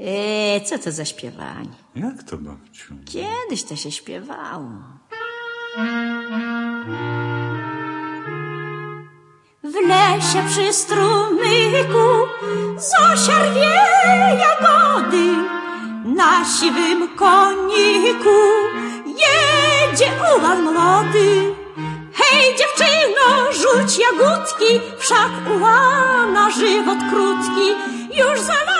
Co to za śpiewanie? Jak to, babciu? Kiedyś to się śpiewało. W lesie przy strumyku Zosia rwie jagody. Na siwym koniku jedzie ułan młody. Hej, dziewczyno, rzuć jagódki, wszak ułana żywot krótki już za